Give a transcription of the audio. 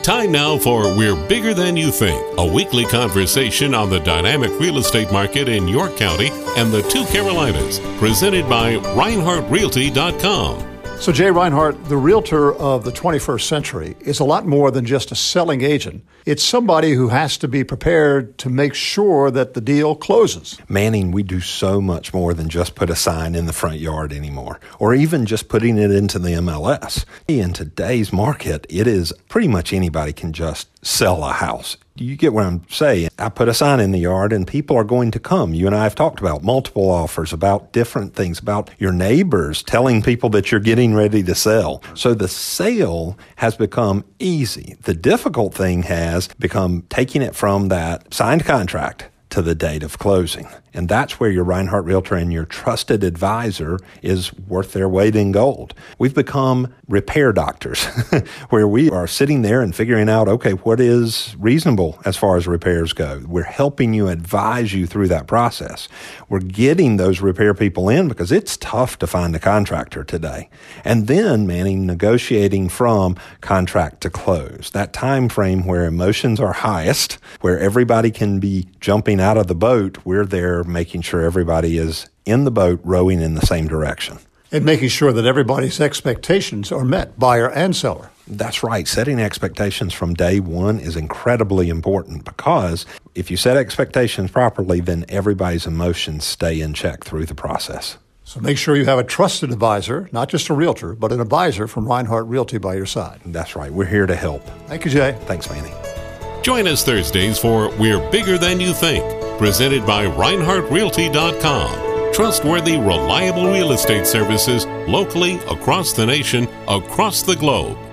Time now for We're Bigger Than You Think, a weekly conversation on the dynamic real estate market in York County and the two Carolinas, presented by ReinhardtRealty.com. So Jay Reinhardt, the realtor of the 21st century, is a lot more than just a selling agent. It's somebody who has to be prepared to make sure that the deal closes. Manning, we do so much more than just put a sign in the front yard anymore, or even just putting it into the MLS. In today's market, it is pretty much anybody can just sell a house. You get what I'm saying? I put a sign in the yard and people are going to come. You and I have talked about multiple offers, about different things, about your neighbors telling people that you're getting ready to sell. So the sale has become easy. The difficult thing has become taking it from that signed contract to the date of closing. And that's where your Reinhardt Realtor and your trusted advisor is worth their weight in gold. We've become repair doctors, where we are sitting there and figuring out, okay, what is reasonable as far as repairs go? We're helping you, advise you through that process. We're getting those repair people in because it's tough to find a contractor today. And then, Manning, negotiating from contract to close, that time frame where emotions are highest, where everybody can be jumping out of the boat, we're there making sure everybody is in the boat rowing in the same direction. And making sure that everybody's expectations are met, buyer and seller. That's right. Setting expectations from day one is incredibly important, because if you set expectations properly, then everybody's emotions stay in check through the process. So make sure you have a trusted advisor, not just a realtor, but an advisor from Reinhardt Realty by your side. That's right. We're here to help. Thank you, Jay. Thanks, Manny. Join us Thursdays for We're Bigger Than You Think, presented by ReinhardtRealty.com. Trustworthy, reliable real estate services locally, across the nation, across the globe.